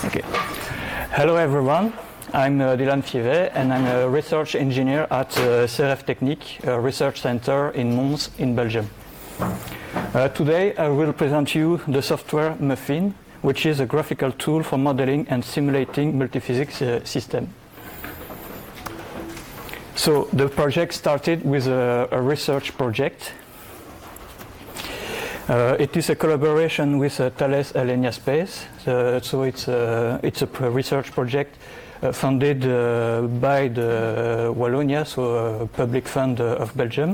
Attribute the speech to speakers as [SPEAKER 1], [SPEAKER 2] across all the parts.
[SPEAKER 1] Okay. Hello everyone, I'm Dylan Fievet and I'm a research engineer at CRF Technique, a research center in Mons in Belgium. Today I will present you the software Muffin, which is a graphical tool for modeling and simulating multiphysics system. So the project started with a research project. It is a collaboration with Thales Alenia Space, so it's a research project funded by the Wallonia, so a public fund of Belgium.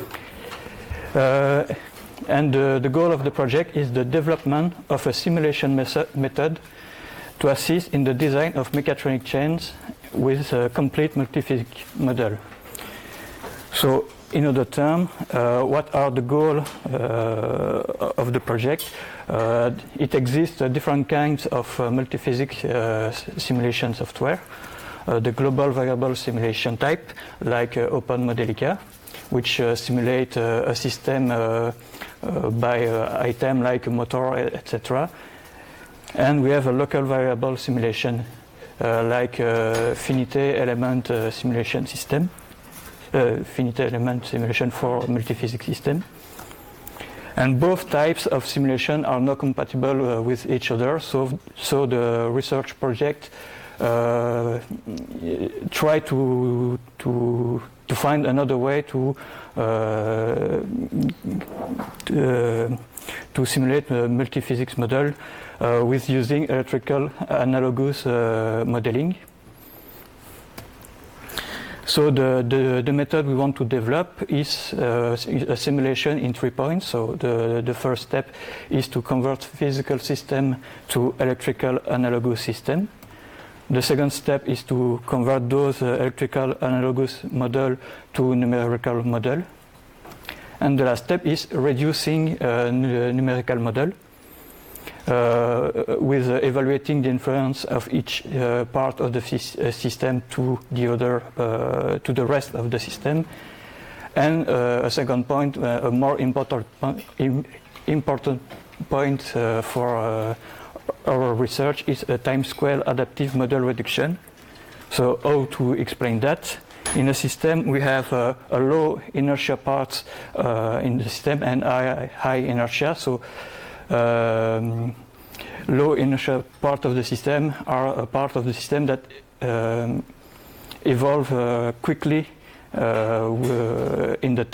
[SPEAKER 1] And the goal of the project is the development of a simulation method to assist in the design of mechatronic chains with a complete multiphysics model. So, in other terms, what are the goals of the project? It exists different kinds of multiphysics simulation software. The global variable simulation type, like OpenModelica, which simulate a system by item like a motor, etc. And we have a local variable simulation, like finite element simulation system. Finite element simulation for multiphysics system. And both types of simulation are not compatible with each other, so the research project try to find another way to simulate a multiphysics model with using electrical analogous modeling. So the method we want to develop is a simulation in 3 points. So the first step is to convert physical system to electrical analogous system. The second step is to convert those electrical analogous model to numerical model. And the last step is reducing numerical model with evaluating the influence of each part of the system to the rest of the system. And a second point, a more important point for our research is a time-scale adaptive model reduction. So how to explain that? In a system we have a low inertia part in the system and high inertia. So low inertia part of the system are a part of the system that evolve quickly in the